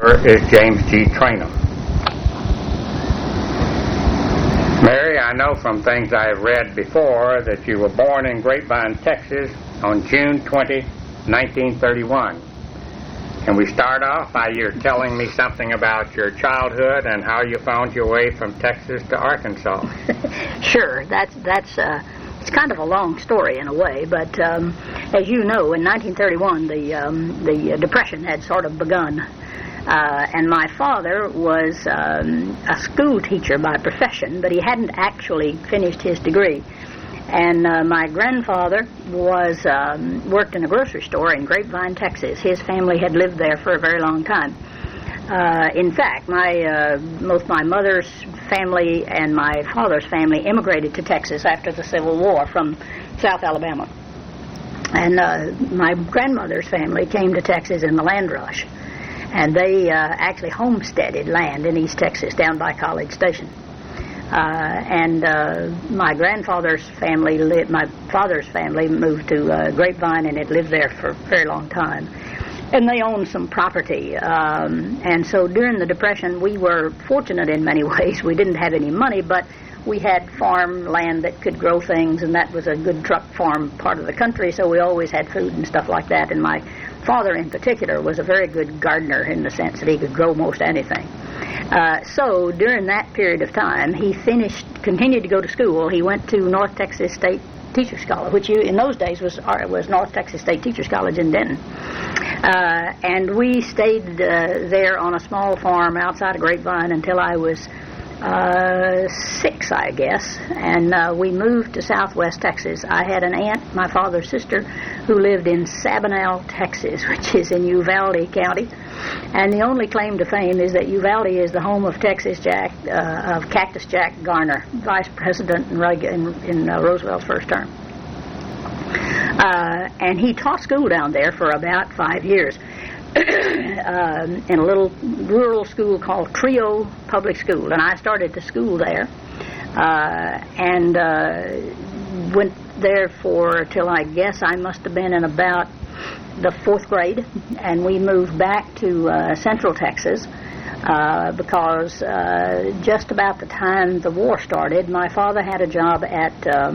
is James G. Trainum. Mary, I know from things I have read before that you were born in Grapevine, Texas on June 20, 1931. Can we start off by your telling me something about your childhood and how you found your way from Texas to Arkansas? Sure. It's kind of a long story in a way, but as you know, in 1931, the Depression had sort of begun. And my father was a school teacher by profession, but he hadn't actually finished his degree. And my grandfather worked in a grocery store in Grapevine, Texas. His family had lived there for a very long time. In fact, both my mother's family and my father's family immigrated to Texas after the Civil War from South Alabama. And my grandmother's family came to Texas in the land rush. And they actually homesteaded land in East Texas down by College Station. And my father's family moved to Grapevine, and had lived there for a very long time. And they owned some property. And so during the Depression, we were fortunate in many ways. We didn't have any money, but we had farm land that could grow things, and that was a good truck farm part of the country, so we always had food and stuff like that. And my father in particular was a very good gardener in the sense that he could grow most anything. So during that period of time, he continued to go to school. He went to North Texas State Teachers College, which in those days was North Texas State Teachers College in Denton. And we stayed there on a small farm outside of Grapevine until I was 6, I guess, and we moved to Southwest Texas. I had an aunt, my father's sister, who lived in Sabinal, Texas, which is in Uvalde County, and the only claim to fame is that Uvalde is the home of Cactus Jack Garner, vice president in Roosevelt's first term. And he taught school down there for about 5 years. In a little rural school called Trio Public School, and I started to school there, and went there till I guess I must have been in about the 4th grade, and we moved back to Central Texas because just about the time the war started, my father had a job at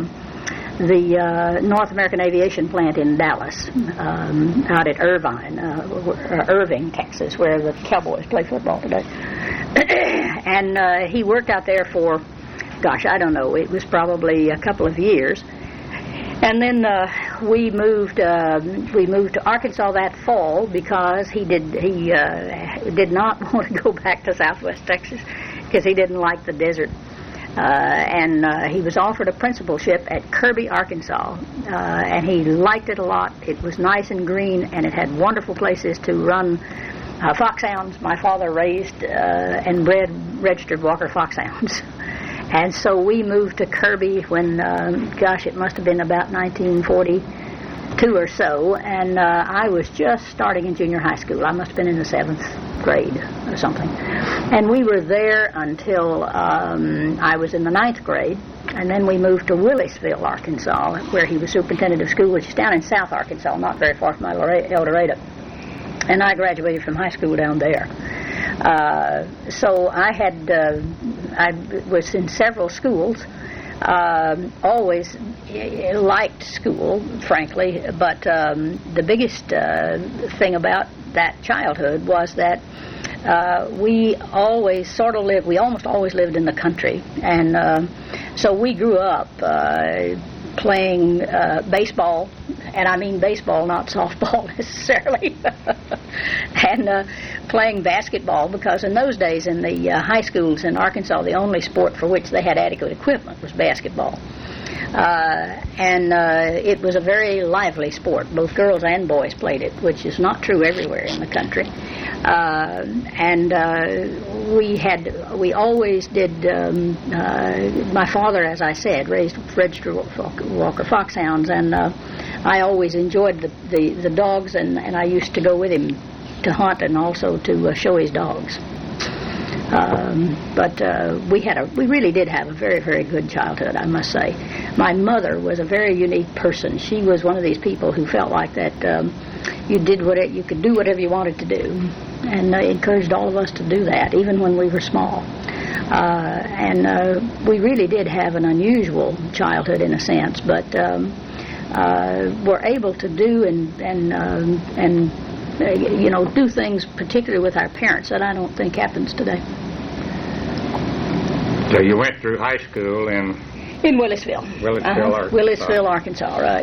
the North American Aviation Plant in Dallas, out at Irving, Texas, where the Cowboys play football today. And he worked out there for, I don't know, it was probably a couple of years. And then we moved to Arkansas that fall because he did not want to go back to Southwest Texas because he didn't like the desert. And he was offered a principalship at Kirby, Arkansas, and he liked it a lot. It was nice and green, and it had wonderful places to run foxhounds. My father raised and bred registered Walker foxhounds. And so we moved to Kirby when, it must have been about 1942 or so, and I was just starting in junior high school. I must have been in the 7th grade or something. And we were there until I was in the 9th grade, and then we moved to Willisville, Arkansas, where he was superintendent of school, which is down in South Arkansas, not very far from El Dorado. And I graduated from high school down there. So I was in several schools, always liked school, frankly, but the biggest thing about that childhood was that we almost always lived in the country, and so we grew up playing baseball, and I mean baseball, not softball necessarily, and playing basketball, because in those days in the high schools in Arkansas, the only sport for which they had adequate equipment was basketball. And it was a very lively sport. Both girls and boys played it, which is not true everywhere in the country. And we always did, my father, as I said, raised registered Walker foxhounds, and I always enjoyed the dogs, and I used to go with him to hunt and also to show his dogs. But we really did have a very, very good childhood, I must say. My mother was a very unique person. She was one of these people who felt like that you could do whatever you wanted to do, and encouraged all of us to do that, even when we were small. And we really did have an unusual childhood in a sense, but were able to do and do things, particularly with our parents, that I don't think happens today. So you went through high school in Willisville. Arkansas. Willisville, Arkansas, right.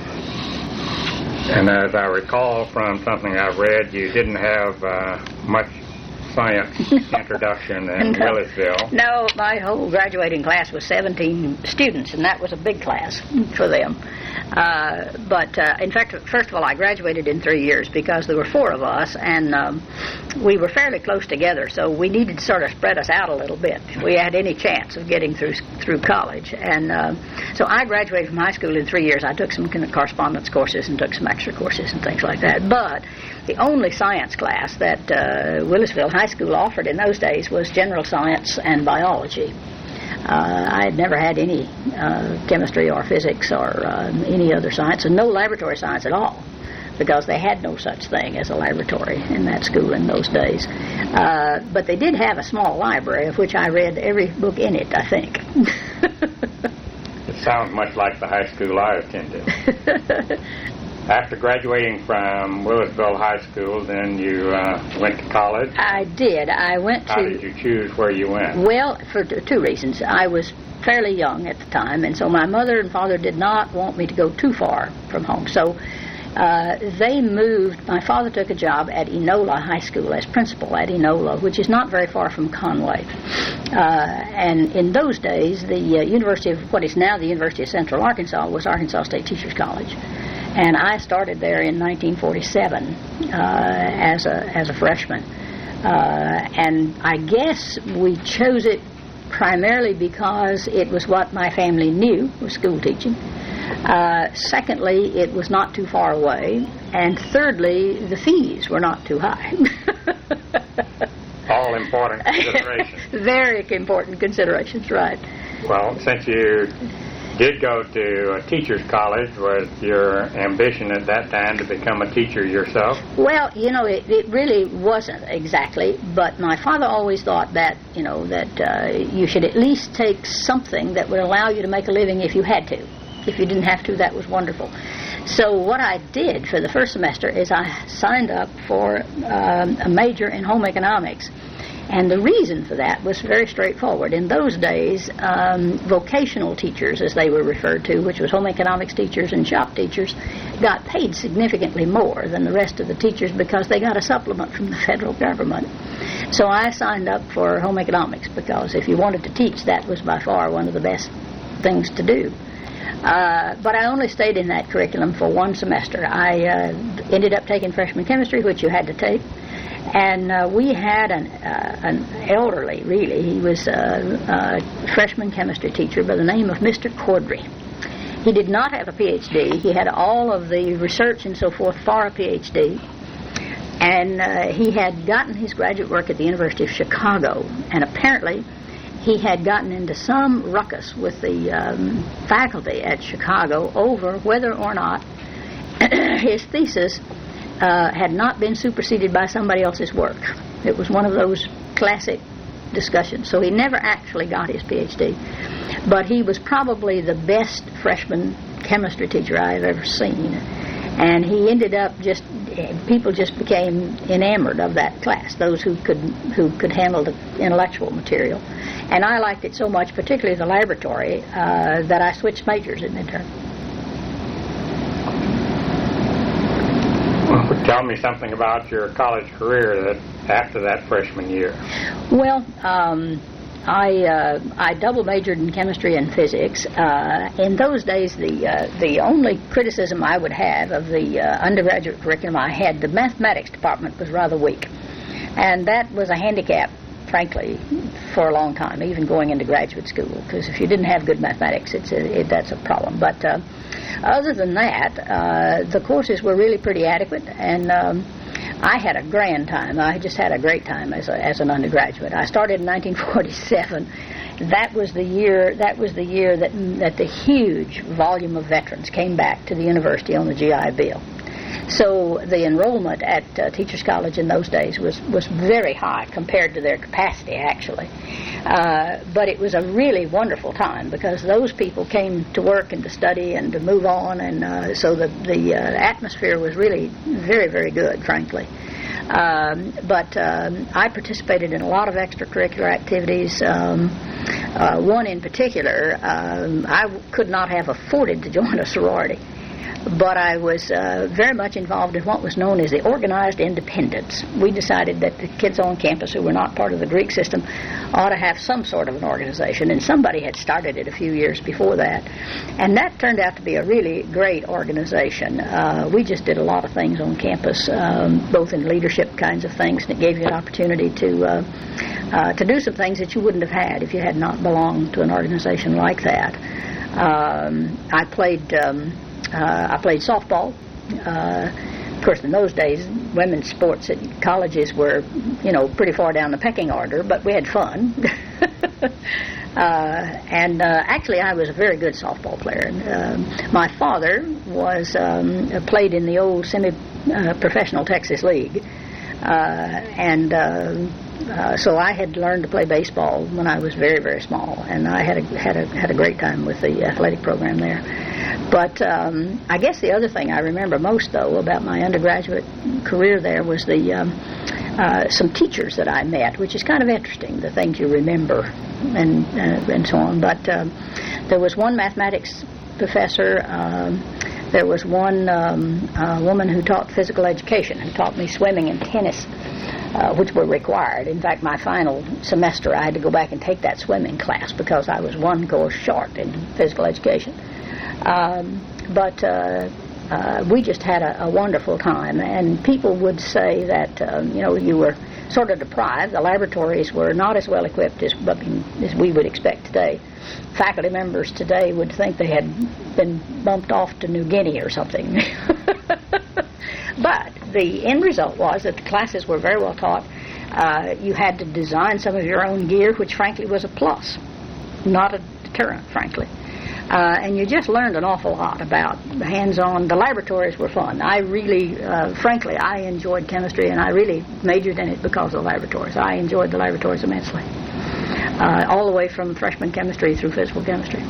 And as I recall from something I've read, you didn't have much science introduction in Willisville. No, my whole graduating class was 17 students, and that was a big class for them. But in fact, first of all, I graduated in 3 years because there were 4 of us, and we were fairly close together, so we needed to sort of spread us out a little bit if we had any chance of getting through college. And so I graduated from high school in 3 years. I took some correspondence courses and took some extra courses and things like that. But the only science class that Willisville High School offered in those days was general science and biology. I had never had any chemistry or physics or any other science, and no laboratory science at all, because they had no such thing as a laboratory in that school in those days. But they did have a small library, of which I read every book in it, I think. It sounds much like the high school I attended. After graduating from Willisville High School, then you went to college? I did. How did you choose where you went? Well, for 2 reasons. I was fairly young at the time, and so my mother and father did not want me to go too far from home. So they moved. My father took a job at Enola High School as principal at Enola, which is not very far from Conway. And in those days, the University of what is now the University of Central Arkansas was Arkansas State Teachers College. And I started there in 1947 as a freshman. And I guess we chose it primarily because it was what my family knew was school teaching. Secondly, it was not too far away. And thirdly, the fees were not too high. All important considerations. Very important considerations, right. Well, since you did go to a teacher's college, was your ambition at that time to become a teacher yourself? Well, it really wasn't exactly, but my father always thought that, you should at least take something that would allow you to make a living if you had to. If you didn't have to, that was wonderful. So what I did for the first semester is I signed up for a major in home economics. And the reason for that was very straightforward. In those days, vocational teachers, as they were referred to, which was home economics teachers and shop teachers, got paid significantly more than the rest of the teachers because they got a supplement from the federal government. So I signed up for home economics because if you wanted to teach, that was by far one of the best things to do. But I only stayed in that curriculum for 1 semester. I ended up taking freshman chemistry, which you had to take. And we had an elderly, really. He was a freshman chemistry teacher by the name of Mr. Cordry. He did not have a Ph.D. He had all of the research and so forth for a Ph.D. And he had gotten his graduate work at the University of Chicago. And apparently he had gotten into some ruckus with the faculty at Chicago over whether or not his thesis had not been superseded by somebody else's work. It was one of those classic discussions. So he never actually got his Ph.D. But he was probably the best freshman chemistry teacher I've ever seen. And he ended up people just became enamored of that class, those who could handle the intellectual material. And I liked it so much, particularly the laboratory, that I switched majors in midterm. Well, tell me something about your college career after that freshman year. Well, I double majored in chemistry and physics. In those days, the only criticism I would have of the undergraduate curriculum I had, the mathematics department was rather weak, and that was a handicap frankly, for a long time, even going into graduate school, because if you didn't have good mathematics, that's a problem. But other than that, the courses were really pretty adequate, and I had a grand time. I just had a great time as an undergraduate. I started in 1947. That was the year that the huge volume of veterans came back to the university on the GI Bill. So the enrollment at Teachers College in those days was very high compared to their capacity, actually. But it was a really wonderful time because those people came to work and to study and to move on, and so the atmosphere was really very, very good, frankly. But I participated in a lot of extracurricular activities. One in particular, I could not have afforded to join a sorority, but I was very much involved in what was known as the organized independence. We decided that the kids on campus who were not part of the Greek system ought to have some sort of an organization, and somebody had started it a few years before that, and that turned out to be a really great organization. We just did a lot of things on campus, both in leadership kinds of things, and it gave you an opportunity to do some things that you wouldn't have had if you had not belonged to an organization like that. I played softball. Of course, in those days, women's sports at colleges were, pretty far down the pecking order, but we had fun. And actually, I was a very good softball player. My father played in the old semi-professional Texas League, so I had learned to play baseball when I was very, very small, and I had a great time with the athletic program there. But I guess the other thing I remember most, though, about my undergraduate career there was some teachers that I met, which is kind of interesting, the things you remember and so on. But there was one mathematics professor. There was one woman who taught physical education, who taught me swimming and tennis, which were required. In fact, my final semester, I had to go back and take that swimming class because I was one course short in physical education. But we just had a wonderful time, and people would say that, you were sort of deprived. The laboratories were not as well equipped as we would expect today. Faculty members today would think they had been bumped off to New Guinea or something. But the end result was that the classes were very well taught. You had to design some of your own gear, which frankly was a plus, not a deterrent, frankly. And you just learned an awful lot about hands-on. The laboratories were fun. I really, frankly, I enjoyed chemistry, and I really majored in it because of the laboratories. I enjoyed the laboratories immensely, all the way from freshman chemistry through physical chemistry.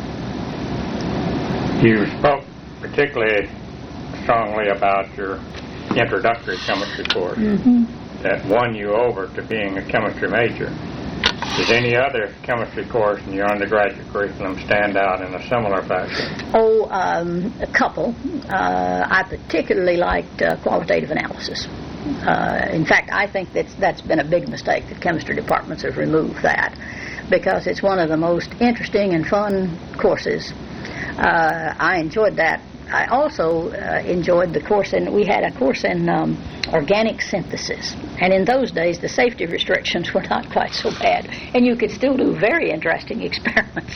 You spoke particularly strongly about your introductory chemistry course that won you over to being a chemistry major. Does any other chemistry course in your undergraduate curriculum stand out in a similar fashion? Oh, a couple. I particularly liked qualitative analysis. In fact, I think that's been a big mistake that chemistry departments have removed that, because it's one of the most interesting and fun courses. I enjoyed that. I also enjoyed the course, and we had a course in organic synthesis. And in those days, the safety restrictions were not quite so bad, and you could still do very interesting experiments.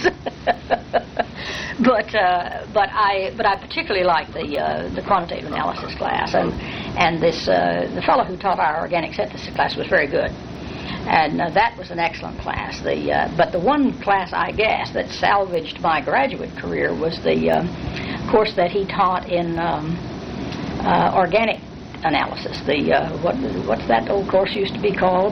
But I particularly liked the quantitative analysis class, and the fellow who taught our organic synthesis class was very good. And that was an excellent class. But the one class, I guess, that salvaged my graduate career was the course that he taught in organic analysis. What's that old course used to be called?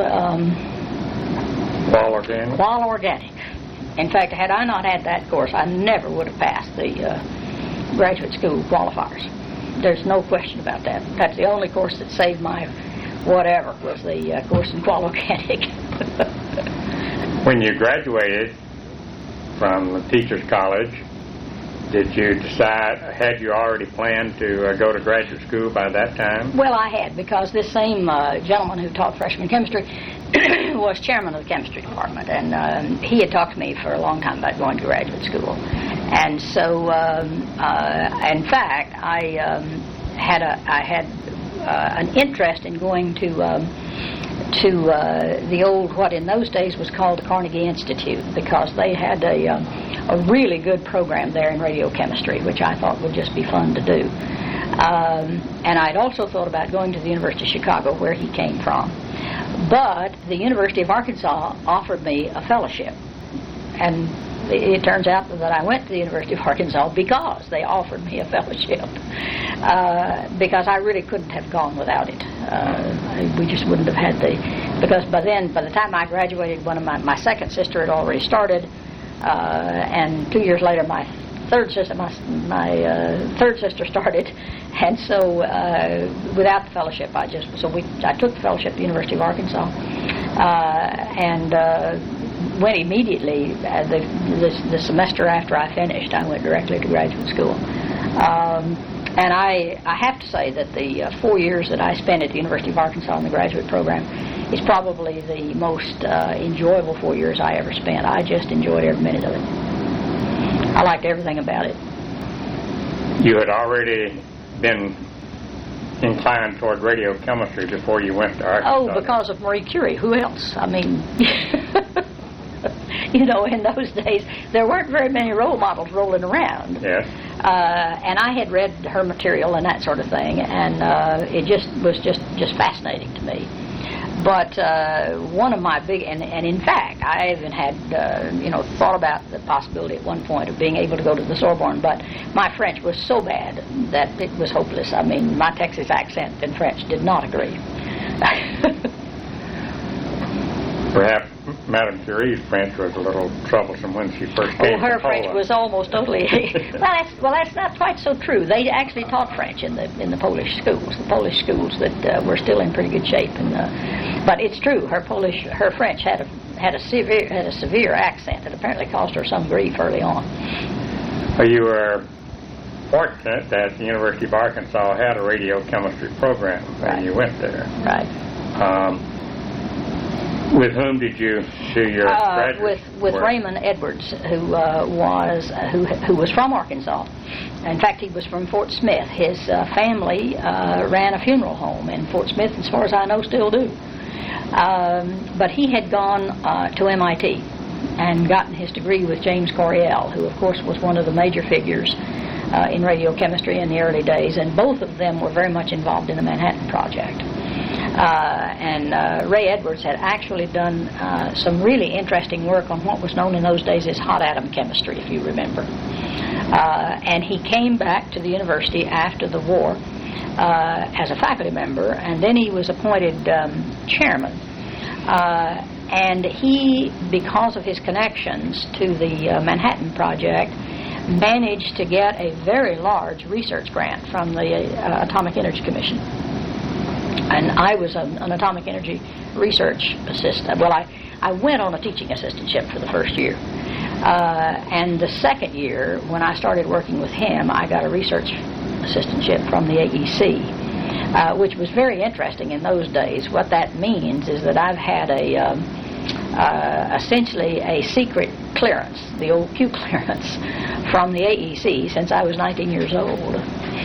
Qual Organic. Qual Organic. In fact, had I not had that course, I never would have passed the graduate school qualifiers. There's no question about that. That's the only course that saved my whatever, was the course in Qual Organic. When you graduated from the Teachers College, did you decide, had you already planned to go to graduate school by that time? Well, I had, because this same gentleman who taught freshman chemistry was chairman of the chemistry department, and he had talked to me for a long time about going to graduate school. And so, in fact, I had an interest in going to the old, what in those days was called the Carnegie Institute, because they had a really good program there in radiochemistry, which I thought would just be fun to do. And I'd also thought about going to the University of Chicago, where he came from. But the University of Arkansas offered me a fellowship. And it turns out that I went to the University of Arkansas because they offered me a fellowship. Because I really couldn't have gone without it. We just wouldn't have had because by the time I graduated, one of my second sister had already started, and 2 years later my third sister started, and so without the fellowship, I took the fellowship at the University of Arkansas, and went immediately. The semester after I finished, I went directly to graduate school. And I have to say that the 4 years that I spent at the University of Arkansas in the graduate program is probably the most enjoyable 4 years I ever spent. I just enjoyed every minute of it. I liked everything about it. You had already been inclined toward radiochemistry before you went to Arkansas. Oh, because of Marie Curie. Who else? I mean, in those days, there weren't very many role models rolling around. Yes. And I had read her material and that sort of thing, and it was just fascinating to me. But one of my big, and in fact, I even had, thought about the possibility at one point of being able to go to the Sorbonne, but my French was so bad that it was hopeless. I mean, my Texas accent and French did not agree. Perhaps Madame Curie's French was a little troublesome when she first came to her Poland. French was almost totally... well, that's not quite so true. They actually taught French in the Polish schools that were still in pretty good shape. But it's true. Her French had a severe accent that apparently caused her some grief early on. Well, you were fortunate that the University of Arkansas had a radiochemistry program when you went there. Right. With whom did you do your graduate with work? Raymond Edwards, who was from Arkansas. In fact, he was from Fort Smith. His family ran a funeral home in Fort Smith, as far as I know, still do. But he had gone to MIT and gotten his degree with James Coriell, who, of course, was one of the major figures in radiochemistry in the early days, and both of them were very much involved in the Manhattan Project. And Ray Edwards had actually done some really interesting work on what was known in those days as hot atom chemistry, if you remember. And he came back to the university after the war as a faculty member, and then he was appointed chairman. And he, because of his connections to the Manhattan Project, managed to get a very large research grant from the Atomic Energy Commission. And I was an atomic energy research assistant. Well, I went on a teaching assistantship for the first year. And the second year, when I started working with him, I got a research assistantship from the AEC, which was very interesting in those days. What that means is that I've had essentially a secret clearance, the old Q clearance, from the AEC since I was 19 years old.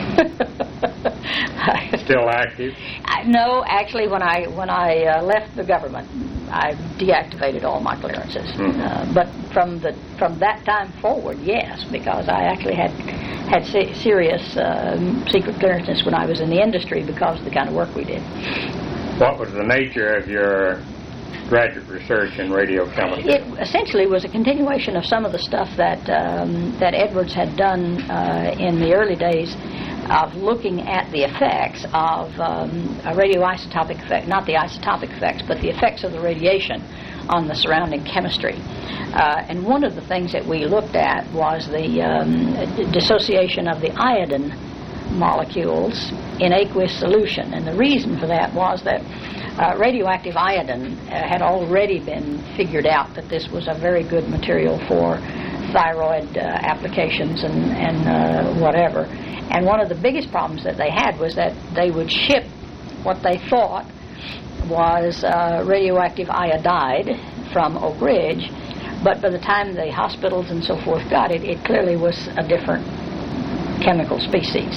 Still active? No, actually, when I left the government, I deactivated all my clearances. But from that time forward, yes, because I actually had serious secret clearances when I was in the industry because of the kind of work we did. What was the nature of your graduate research in radiochemistry? It essentially was a continuation of some of the stuff that Edwards had done in the early days of looking at the effects of a radioisotopic effect, not the isotopic effects, but the effects of the radiation on the surrounding chemistry. And one of the things that we looked at was the dissociation of the iodine molecules in aqueous solution. And the reason for that was that radioactive iodine had already been figured out that this was a very good material for thyroid applications and whatever. And one of the biggest problems that they had was that they would ship what they thought was radioactive iodide from Oak Ridge, but by the time the hospitals and so forth got it, it clearly was a different chemical species.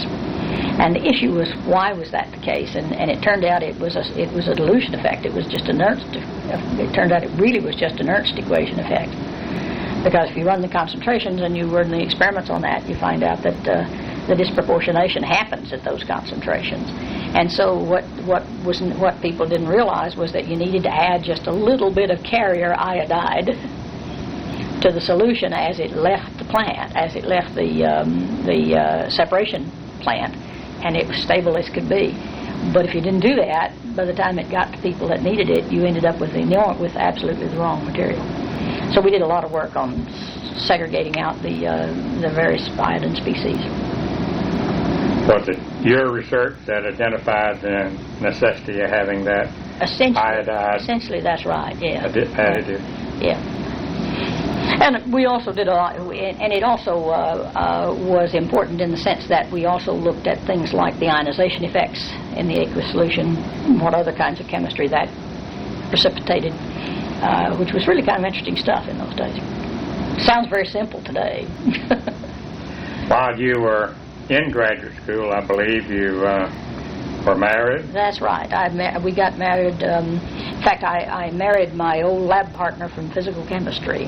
And the issue was, why was that the case? And it turned out it was a dilution effect. It was just a Nernst. It turned out it really was just a Nernst equation effect. Because if you run the concentrations and you run the experiments on that, you find out that the disproportionation happens at those concentrations. And so what people didn't realize was that you needed to add just a little bit of carrier iodide to the solution as it left the plant, as it left the separation plant, and it was stable as could be. But if you didn't do that, by the time it got to people that needed it, you ended up with absolutely the wrong material. So we did a lot of work on segregating out the various iodine species. Was it your research that identified the necessity of having that iodide? Essentially, that's right, yeah. Additive? Yeah. And we also did a lot, and it also was important in the sense that we also looked at things like the ionization effects in the aqueous solution, what other kinds of chemistry that precipitated, which was really kind of interesting stuff in those days. Sounds very simple today. While you were in graduate school, I believe you were married? That's right. We got married. In fact, I married my old lab partner from physical chemistry.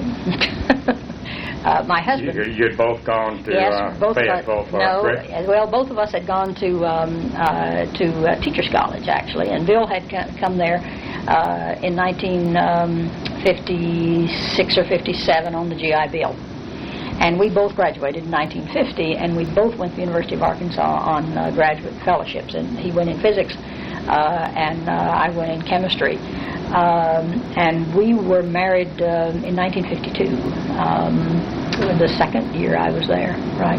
My husband. You'd both gone to Fayetteville for no, grade? Well, both of us had gone to Teachers College, actually, and Bill had come there in 1956 or 57 on the GI Bill. And we both graduated in 1950, and we both went to the University of Arkansas on graduate fellowships. And he went in physics, and I went in chemistry. And we were married in 1952, the second year I was there, right.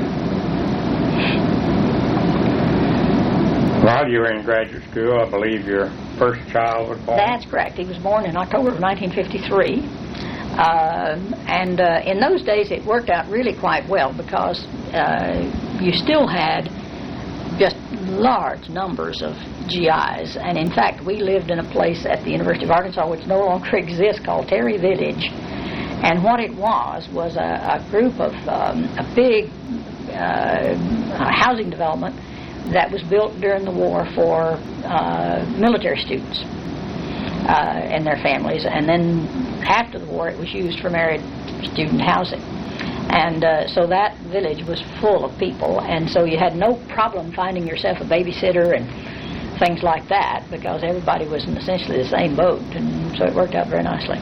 While you were in graduate school, I believe your first child was born? That's correct. He was born in October of 1953. And in those days it worked out really quite well because you still had just large numbers of GIs. And in fact, we lived in a place at the University of Arkansas which no longer exists called Terry Village. And what it was a group of a big housing development that was built during the war for military students and their families. And then after the war, it was used for married student housing. And so that village was full of people, and so you had no problem finding yourself a babysitter and things like that because everybody was in essentially the same boat, and so it worked out very nicely.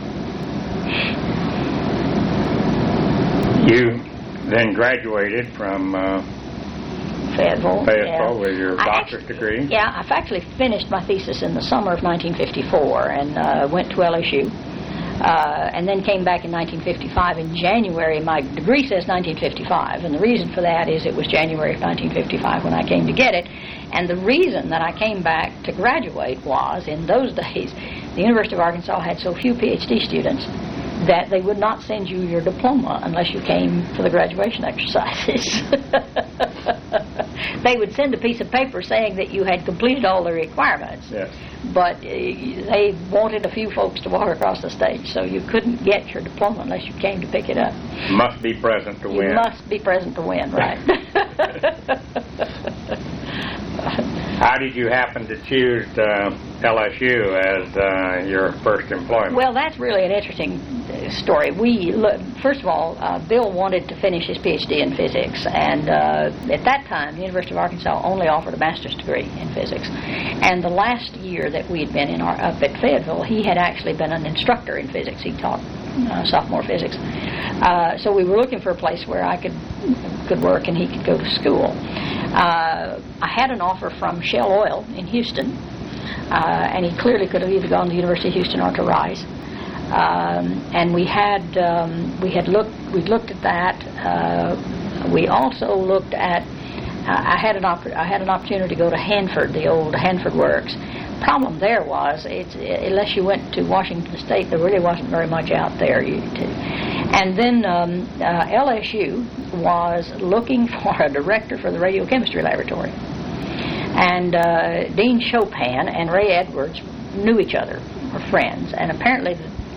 You then graduated from Fayetteville with your doctorate degree? Yeah, I've actually finished my thesis in the summer of 1954 and went to LSU. And then came back in 1955 in January. My degree says 1955, and the reason for that is it was January of 1955 when I came to get it. And the reason that I came back to graduate was, in those days, the University of Arkansas had so few PhD students that they would not send you your diploma unless you came for the graduation exercises. They would send a piece of paper saying that you had completed all the requirements. Yes. But they wanted a few folks to walk across the stage, so you couldn't get your diploma unless you came to pick it up. Must be present to win. You must be present to win, right. How did you happen to choose LSU as your first employment? Well, that's really an interesting story. First of all, Bill wanted to finish his PhD in physics, and at that time, the University of Arkansas only offered a master's degree in physics. And the last year that we had been up at Fayetteville, he had actually been an instructor in physics. He taught sophomore physics. So we were looking for a place where I could work and he could go to school. I had an offer from Shell Oil in Houston, and he clearly could have either gone to the University of Houston or to Rice. And we looked at that. We also looked at. I had an opportunity to go to Hanford, the old Hanford Works. Problem there was, unless you went to Washington State, there really wasn't very much out there. And then LSU was looking for a director for the radiochemistry laboratory. And Dean Chopin and Ray Edwards knew each other, were friends, and apparently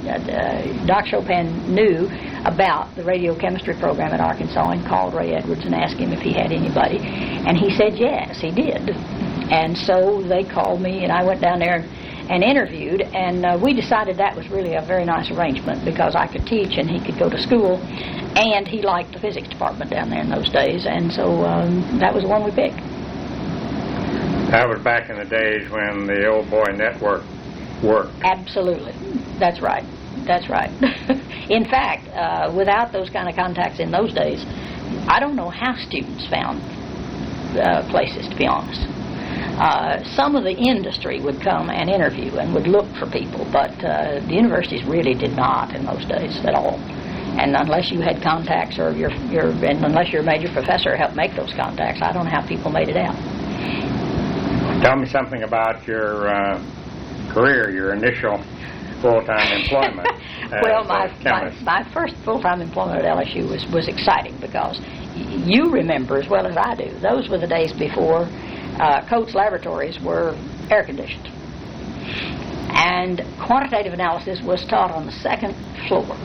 Doc Chopin knew about the radiochemistry program at Arkansas and called Ray Edwards and asked him if he had anybody. And he said yes, he did. And so they called me, and I went down there and interviewed, and we decided that was really a very nice arrangement because I could teach and he could go to school, and he liked the physics department down there in those days, and so that was the one we picked. That was back in the days when the Old Boy Network worked. Absolutely. That's right. That's right. In fact, without those kind of contacts in those days, I don't know how students found places, to be honest. Some of the industry would come and interview and would look for people, but the universities really did not in those days at all. And unless you had contacts or and unless your major professor helped make those contacts, I don't know how people made it out. Tell me something about your career, your initial full-time employment. Well, my first full-time employment at LSU was exciting because you remember as well as I do, those were the days before Coates laboratories were air-conditioned. And quantitative analysis was taught on the second floor.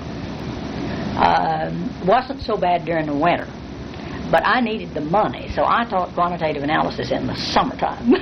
Wasn't so bad during the winter, but I needed the money, so I taught quantitative analysis in the summertime.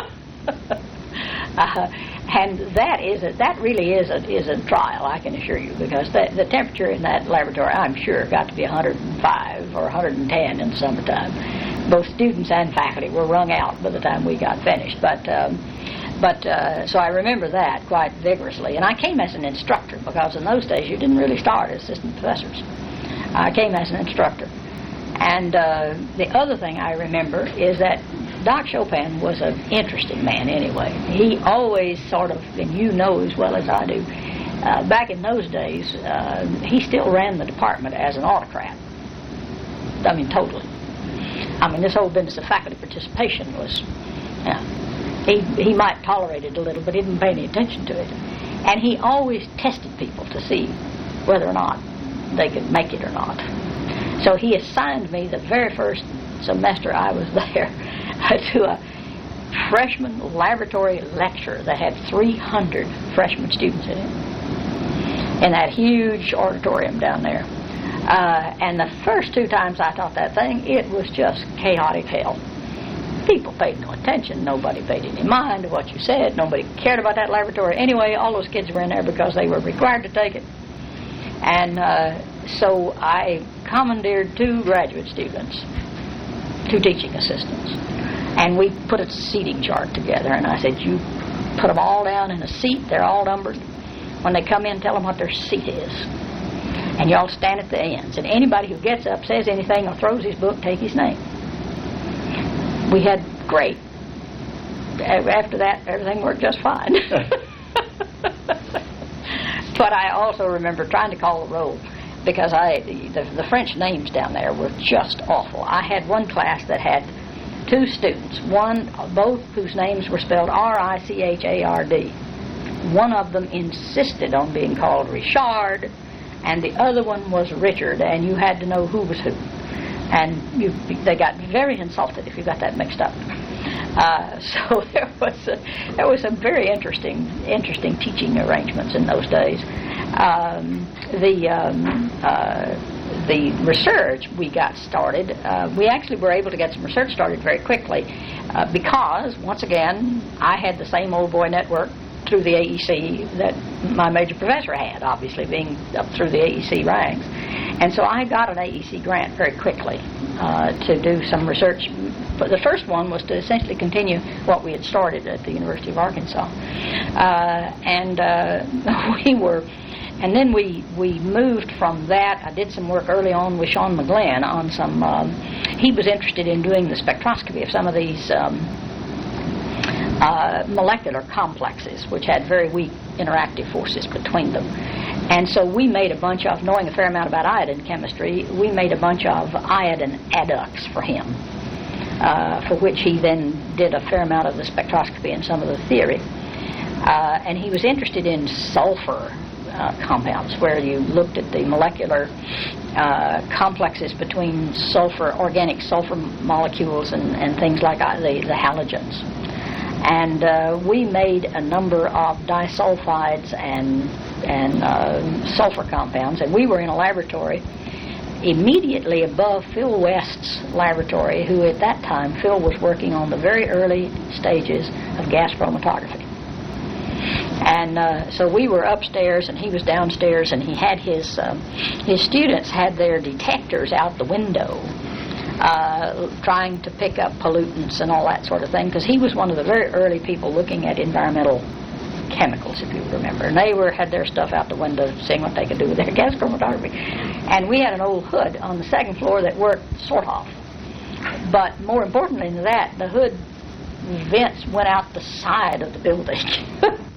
And that really is a trial, I can assure you, because the temperature in that laboratory, I'm sure, got to be 105 or 110 in the summertime. Both students and faculty were wrung out by the time we got finished. But so I remember that quite vigorously. And I came as an instructor because in those days you didn't really start as assistant professors. I came as an instructor. And the other thing I remember is that Doc Chopin was an interesting man anyway. He always sort of, and you know as well as I do, back in those days, he still ran the department as an autocrat. I mean, totally. I mean, this whole business of faculty participation was, he might tolerate it a little, but he didn't pay any attention to it. And he always tested people to see whether or not they could make it or not. So he assigned me the very first semester I was there to a freshman laboratory lecture that had 300 freshman students in it, in that huge auditorium down there. And the first 2 times I taught that thing, it was just chaotic hell. People paid no attention. Nobody paid any mind to what you said. Nobody cared about that laboratory. Anyway, all those kids were in there because they were required to take it. And so I commandeered 2 graduate students, 2 teaching assistants, and we put a seating chart together, and I said, you put them all down in a seat, they're all numbered. When they come in, tell them what their seat is. And you all stand at the ends, and anybody who gets up, says anything, or throws his book, take his name. We had great. After that, everything worked just fine. But I also remember trying to call the roll because the French names down there were just awful. I had one class that had 2 students, both whose names were spelled Richard. One of them insisted on being called Richard, and the other one was Richard, and you had to know who was who. And they got very insulted if you got that mixed up. So there was some very interesting teaching arrangements in those days. The research we got started, we actually were able to get some research started very quickly because, once again, I had the same Old Boy Network through the AEC that my major professor had, obviously being up through the AEC ranks. And so I got an AEC grant very quickly to do some research. But the first one was to essentially continue what we had started at the University of Arkansas. And then we moved from that. I did some work early on with Sean McGlenn on some, he was interested in doing the spectroscopy of some of these molecular complexes, which had very weak interactive forces between them. And so we made a bunch of, knowing a fair amount about iodine chemistry, we made a bunch of iodine adducts for him, for which he then did a fair amount of the spectroscopy and some of the theory. And he was interested in sulfur compounds, where you looked at the molecular complexes between sulfur, organic sulfur molecules and things like the halogens. And we made a number of disulfides and sulfur compounds, and we were in a laboratory immediately above Phil West's laboratory, who at that time Phil was working on the very early stages of gas chromatography. And so we were upstairs and he was downstairs, and he had his students had their detectors out the window trying to pick up pollutants and all that sort of thing, because he was one of the very early people looking at environmental chemicals, if you remember. And they had their stuff out the window seeing what they could do with their gas chromatography. And we had an old hood on the second floor that worked sort of. But more importantly than that, the hood vents went out the side of the building.